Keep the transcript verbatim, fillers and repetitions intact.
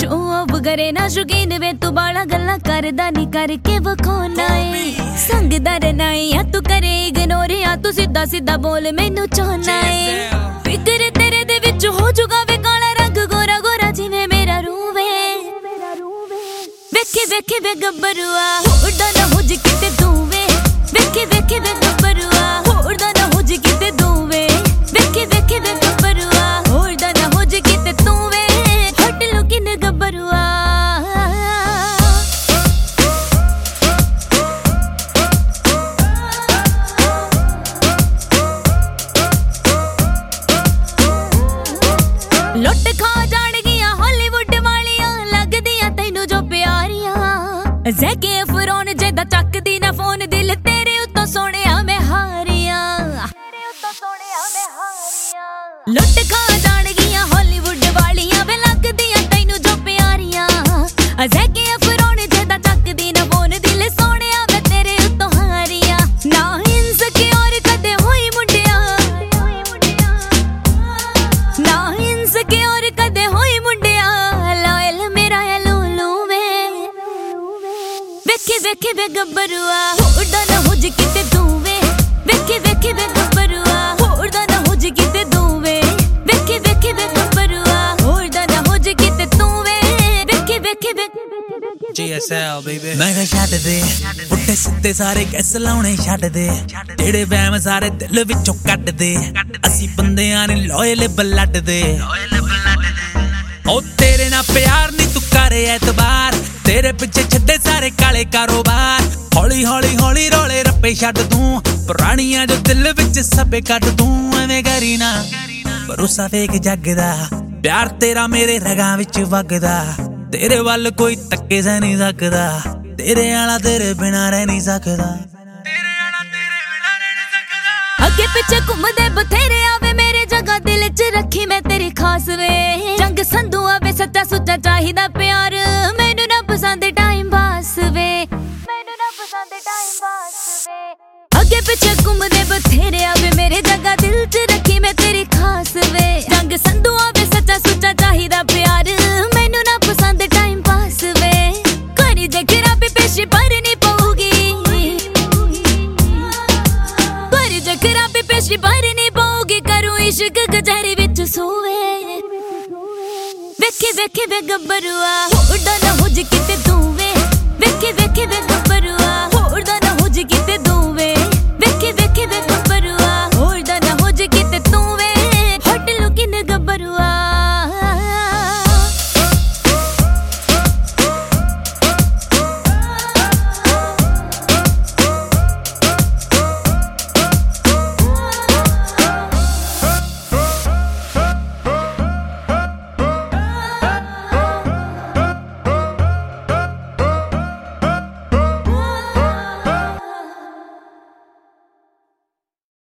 show off करे ना शौकीन वे तू बाला गल्ला करदा नी करके वखोना है संगदा रहना है या तू करे इग्नोर या तू सीधा सीधा बोल मैनू चाहना है फिक्र तेरे दे विच हो जुगा वे काला रंग गोरा गोरा जिवें मेरा रूह वे वेखे वेखे वे गब्बरुआ उड़ा ना हो जी किते तू वे वेखे वेखे वे गब्बरुआ उड़ा ना हो जी किते तू वे वेखे वेखे वे गब्बरुआ उड़ा ना हो जी किते तू वे हट लो किने गब्बरुआ लुट खा जान गया हॉलीवुड वालियां लगदियां तैनू जो प्यारियां ज़ैके अफरोन जेदा चकदी ना फोन दिल तेरे उत्तों सोहणिया मैं हारियां तेरे उत्तों सोहणिया मैं हारियां लुट खा जान गया हॉलीवुड वालियां वे लगदियां तैनू जो प्यारियां ज़ैके अफरोन जेदा चकदी ना फोन दिल सोहणिया मैं तेरे उत्तों हारियां ना इनसिक्योर कदे होई मुंडिया ना इनसिक्योर कदे होई मुंडिया लॉयल मेरा है लूलू वे वेखे वेखे वे गब्बरुआ उड़ा ना हो जी किते तू वे वेखे वेखे वे गब्बरुआ उड़ा ना हो जी किते तू वे वेखे वेखे वे गब्बरुआ उड़ा ना हो जी किते तू वे वेखे वेखे वे G S L baby मैं कह छੱਡ दे ਪੁੱਠੇ ਸਿੱਧੇ ਸਾਰੇ ਕੈਸ ਲਾਉਣੇ ਛੱਡ ਦੇ ਜਿਹੜੇ ਵਹਿਮ ਸਾਰੇ ਦਿਲ ਵਿੱਚੋਂ ਕੱਢ ਦੇ ਅਸੀਂ ਬੰਦਿਆਂ ਨੇ ਲੋਇਲ ਬਲੱਡ ਦੇ ਉਹ ਤੇਰੇ ਨਾਲ ਪਿਆਰ ਨਹੀਂ ਤੂੰ ਕਰੇ ਐਤਬਾਰ ਤੇਰੇ ਪਿੱਛੇ ਛੱਡੇ ਸਾਰੇ ਕਾਲੇ ਕਾਰੋਬਾਰ ਹੌਲੀ ਹੌਲੀ ਹੌਲੀ ਰੋਲੇ ਰੱਪੇ ਛੱਡ ਤੂੰ ਪੁਰਾਣੀਆਂ ਜੋ ਦਿਲ ਵਿੱਚ ਸਭੇ ਕੱਢ ਤੂੰ ਐਵੇਂ ਕਰੀ ਨਾ ਭਰੋਸਾ ਫੇਕ ਜੱਗ ਦਾ ਪਿਆਰ ਤੇਰਾ ਮੇਰੇ ਰਗਾਂ ਵਿੱਚ ਵਗਦਾ तेरे वाल कोई तक्के से नहीं सकदा तेरे आला तेरे बिना रह नहीं सकदा तेरे आला तेरे बिना रह नहीं सकदा अगे पीछे घूमदे बथेरे आवे मेरे जगह दिल च रखी मैं तेरी खास वे जंग संधू आवे सच्चा सुच्चा चाहिदा प्यार मैनू ना पसंद टाइम पास वे मैनू ना पसंद टाइम पास वे अगे पीछे घूमदे बथेरे आवे मेरे जगह दिल च रखी मैं तेरी खास वे जंग संधू आवे सच्चा सुच्चा चाहिदा प्यार मैनू ना पसंद टाइम पास वे करी जे खराबी पेशी भरनी पऊगी करी जे खराबी पेशी भरनी पऊगी करूं इश्क गजहरी विच सोवे वेखे वेखे वे गब्बरुआ उड़ा ना हो जी किते तू वे वेखे वेखे वे गब्बरुआ